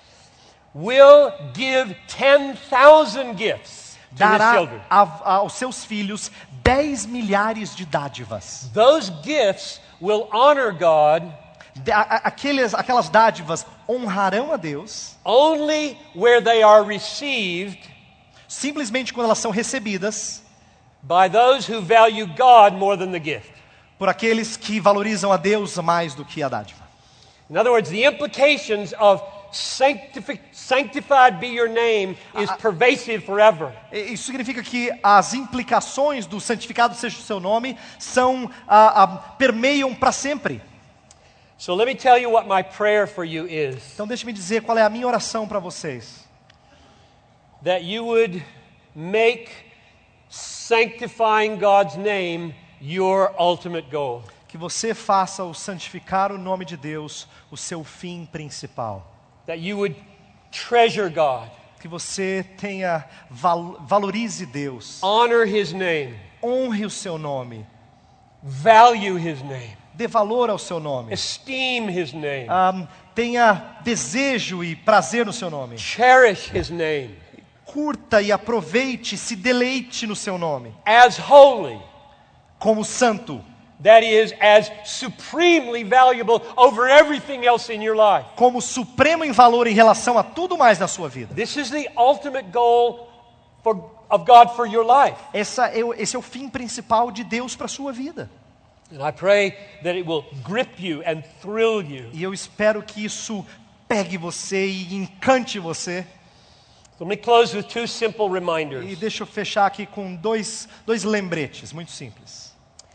will give ten thousand gifts to his dará children. a, a, aos seus filhos dez milhares de dádivas. Those gifts will honor God De, a, a, aqueles, aquelas dádivas honrarão a Deus only where they are received simplesmente quando elas são recebidas by those who value God more than the gift. por aqueles que valorizam a Deus mais do que a dádiva. In other words, the implications of sanctifi- sanctified be your name is pervasive forever. E- Isso significa que as implicações do santificado seja o seu nome são ah, ah, permeiam para sempre. So let me tell you what my prayer for you is. Então deixe-me dizer qual é a minha oração para vocês. That you would make sanctifying God's name your ultimate goal. Que você faça o santificar o nome de Deus o seu fim principal. That you would treasure God. Que você tenha val, valorize Deus. Honor His name. Honre o seu nome. Value His name. Dê valor ao seu nome. Esteem His name. Um, tenha desejo e prazer no seu nome. Cherish His name. Curta e aproveite, se deleite no seu nome. As holy. Como santo. That is, as supremely valuable over everything else in your life. Como supremo em valor em relação a tudo mais na sua vida. This is the ultimate goal for, of God for your life. Essa é, esse é o fim principal de Deus para a sua vida. And I pray that it will grip you and thrill you. E eu espero que isso pegue você e encante você. So let me close with two simple reminders. E deixa eu fechar aqui com dois, dois lembretes muito simples.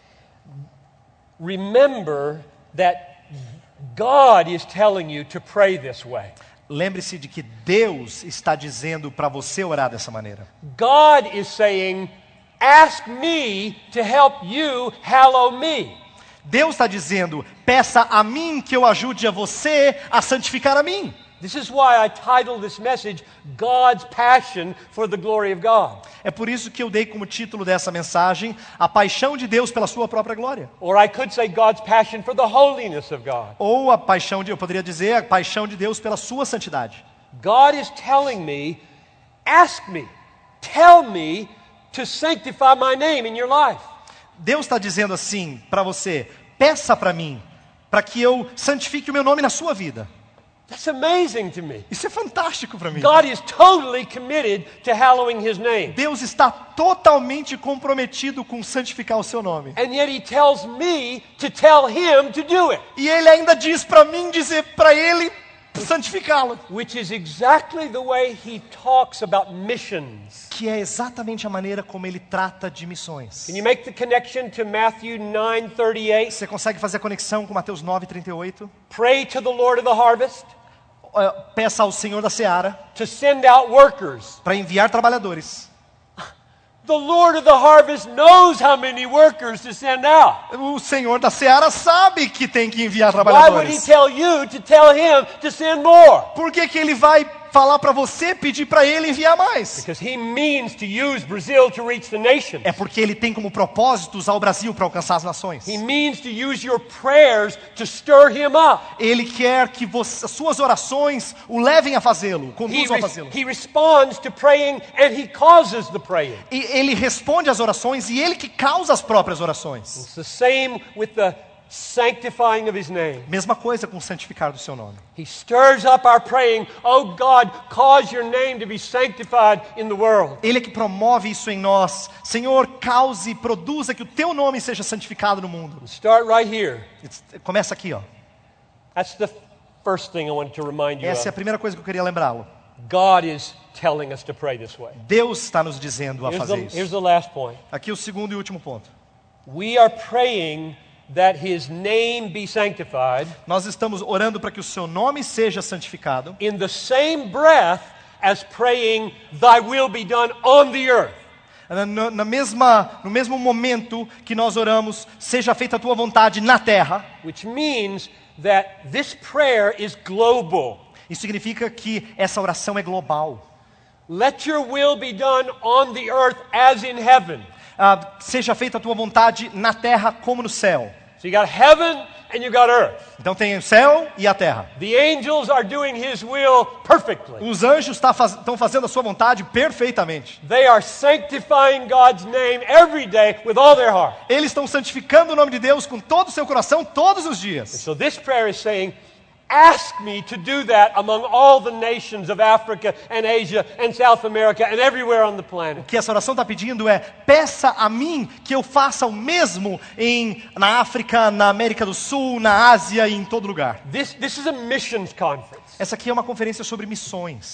Remember that God is telling you to pray this way. Lembre-se de que Deus está dizendo para você orar dessa maneira. God is saying, ask me to help you hallow me. Deus está dizendo, peça a mim que eu ajude a você a santificar a mim. This is why I titled this message, God's Passion for the Glory of God. É por isso que eu dei como título dessa mensagem, a paixão de Deus pela sua própria glória. Or I could say God's passion for the holiness of God. Ou a paixão de, eu poderia dizer, a paixão de Deus pela sua santidade. God is telling me, ask me, tell me to sanctify my name in your life. Deus está dizendo assim para você, peça para mim, para que eu santifique o meu nome na sua vida. That's amazing to me. Isso é fantástico para mim. God is totally committed to hallowing His name. Deus está totalmente comprometido com santificar o seu nome. And yet He tells me to tell Him to do it. E Ele ainda diz para mim dizer para Ele santificá-lo. Which is exactly the way He talks about missions. Que é exatamente a maneira como Ele trata de missões. Can you make the connection to Matthew nine thirty-eight? Você consegue fazer a conexão com Mateus nove, trinta e oito? Pray to the Lord of the harvest. Uh, peça ao Senhor da Seara To send out workers. para enviar trabalhadores. The Lord of the harvest knows how many workers to send out. O Senhor da Seara sabe que tem que enviar Why would He trabalhadores. tell you to tell Him to send more? Por que que Ele vai falar para você, pedir para Ele enviar mais? Because He means to use Brazil to reach the nations. É porque Ele tem como propósito usar o Brasil para alcançar as nações. He means to use your prayers to stir Him up. Ele quer que você, as suas orações o levem a fazê-lo, He, conduzam a re- fazê-lo. he responds to praying and He causes the praying. E Ele responde às orações e Ele que causa as próprias orações. It's the same with the sanctifying of His name. Mesma coisa com o santificar do seu nome. He stirs up our praying, oh God, cause your name to be sanctified in the world. Ele é que promove isso em nós. Senhor, cause, produza que o teu nome seja santificado no mundo. Start right here. Começa aqui, ó. That's the first thing I wanted to remind you Essa é a of. primeira coisa que eu queria lembrá-lo. God is telling us to pray this way. Deus está nos dizendo a Here's fazer the, isso. here's the last point. Aqui o segundo e último ponto. We are praying that His name be sanctified Nós estamos orando para que o seu nome seja santificado in the same breath as praying, Thy will be done on the earth. na, na mesma, no mesmo momento que nós oramos, seja feita a tua vontade na terra. Which means that this prayer is global. Isso significa que essa oração é global. Let your will be done on the earth as in heaven. Ah, seja feita a tua vontade na terra como no céu. So you got heaven and you got earth. Então tem o céu e a terra. The angels are doing His will perfectly. Os anjos tá faz, estão fazendo a sua vontade perfeitamente. They are sanctifying God's name every day with all their heart. Eles estão santificando o nome de Deus com todo o seu coração todos os dias. So this prayer is saying, ask me to do that among all the nations of Africa and Asia and South America and everywhere on the planet. O que essa oração está pedindo é, peça a mim que eu faça o mesmo em, na África, na América do Sul, na Ásia e em todo lugar. This, this is a missions conference. Essa aqui é uma conferência sobre missões.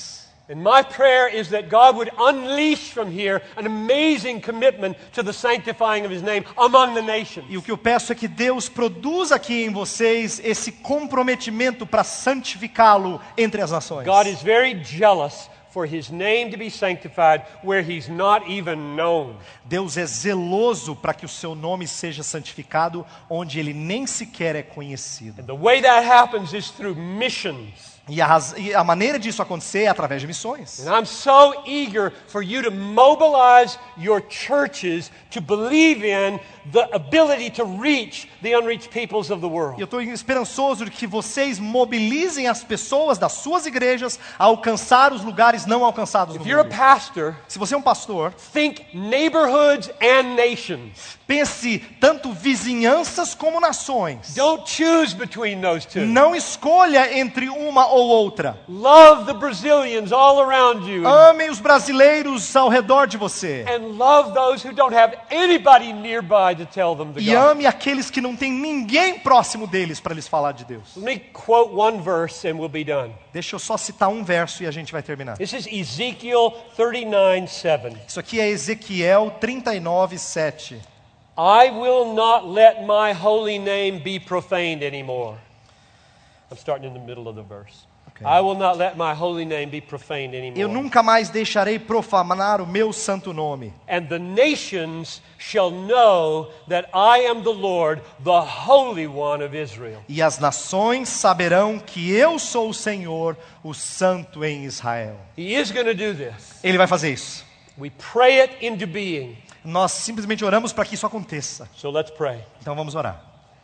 And my prayer is that God would unleash from here an amazing commitment to the sanctifying of His name among the nations. E o que eu peço é que Deus produza aqui em vocês esse comprometimento para santificá-lo entre as nações. God is very jealous for His name to be sanctified where He's not even known. Deus é zeloso para que o seu nome seja santificado onde ele nem sequer é conhecido. And the way that happens is through missions. E a, raz... e a maneira disso acontecer é através de missões. And I'm so eager for you to mobilize your churches to believe in the ability to reach the unreached peoples of the E world. eu estou esperançoso de que vocês mobilizem as pessoas das suas igrejas a alcançar os lugares não alcançados no If you're a mundo. pastor, Se você é um pastor, think neighborhoods and nations. pense tanto vizinhanças como nações. Don't choose between those two. Não escolha entre uma ou outra. Love the Brazilians all around you and, Amem os brasileiros ao redor de você. and love those who don't have anybody nearby to tell them the E gospel. ame aqueles que não têm ninguém próximo deles para lhes falar de Deus. Let me quote one verse and we'll be done. Deixa eu só citar um verso e a gente vai terminar. This is Ezekiel thirty-nine seven. Isso aqui é Ezequiel trinta e nove, sete. I will not let my holy name be profaned anymore. I'm starting in the middle of the verse. Okay. I will not let my holy name be profaned anymore. Eu nunca mais deixarei profanar o meu santo nome. And the nations shall know that I am the Lord, the Holy One of Israel. E as nações saberão que eu sou o Senhor, o Santo em Israel. He is going to do this. Ele vai fazer isso. We pray it into being. Nós simplesmente oramos para que isso aconteça. So let's pray. Então vamos orar.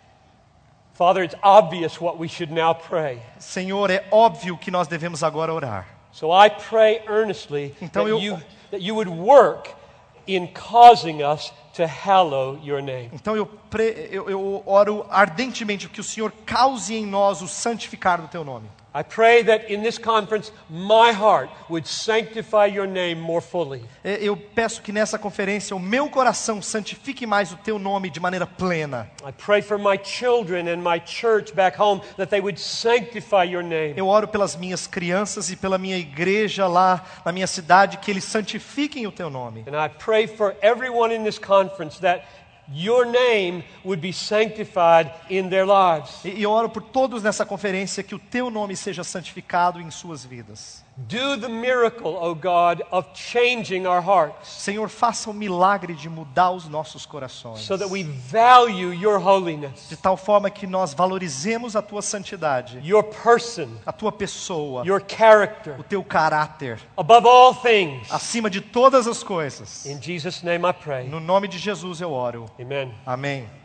Father, it's obvious what we should now pray. Senhor, é óbvio que nós devemos agora orar. So I pray earnestly Então that eu- you, that you would work in causing us to hallow your name. Então eu, pre, eu, eu oro ardentemente que o Senhor cause em nós o santificar do Teu nome. I pray that in this conference, my heart would sanctify your name more fully. É, Eu peço que nessa conferência o meu coração santifique mais o Teu nome de maneira plena. I pray for my children and my church back home that they would sanctify your name. Eu oro pelas minhas crianças e pela minha igreja lá na minha cidade, que eles santifiquem o Teu nome. And I pray for everyone in this conference that your name would be sanctified in their lives. E e eu oro por todos nessa conferência que o Teu nome seja santificado em suas vidas. Do the miracle, O God, of changing our hearts Senhor, faça o milagre de mudar os nossos corações. so that we value your holiness, De tal forma que nós valorizemos a Tua santidade, your person, a Tua pessoa, your character, o Teu caráter, above all things. acima de todas as coisas. In Jesus' name I pray. No nome de Jesus eu oro. Amen. Amém.